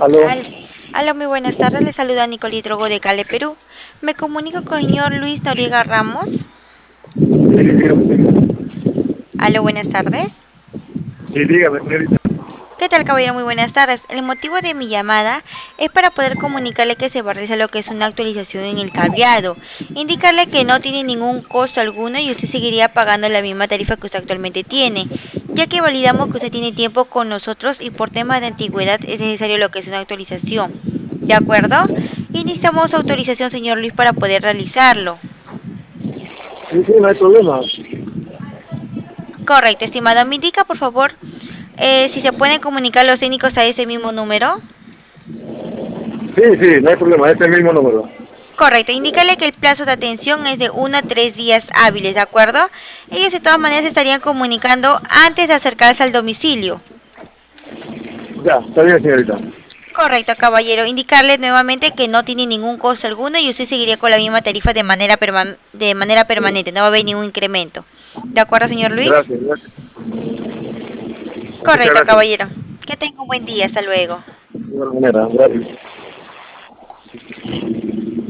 Aló, Al- Aló, muy buenas tardes. Le saluda Nicolí Drogo de Cali, Perú. Me comunico con el señor Luis Noriega Ramos. sí, dígame, Aló, buenas tardes. sí, dígame, señorita. ¿Qué tal, caballero? Muy buenas tardes. El motivo de mi llamada es para poder comunicarle que se va a realizar lo que es una actualización en el cableado. Indicarle que no tiene ningún costo alguno y usted seguiría pagando la misma tarifa que usted actualmente tiene, ya que validamos que usted tiene tiempo con nosotros y por temas de antigüedad es necesario lo que es una actualización. ¿De acuerdo? Y necesitamos autorización, señor Luis, para poder realizarlo. Sí, sí, no hay problema. Correcto, estimado. Me indica, por favor, si se pueden comunicar los técnicos a ese mismo número. Sí, sí, no hay problema, este mismo número. Correcto, indícale que el plazo de atención es de 1 a 3 días hábiles, ¿de acuerdo? Ellos de todas maneras estarían comunicando antes de acercarse al domicilio. Ya, está bien, señorita. Correcto, caballero. Indicarle nuevamente que no tiene ningún costo alguno y usted seguiría con la misma tarifa de manera permanente, no va a haber ningún incremento. ¿De acuerdo, señor Luis? Gracias, gracias. Muchas Correcto, gracias. caballero. Que tenga un buen día, hasta luego. De igual manera, gracias.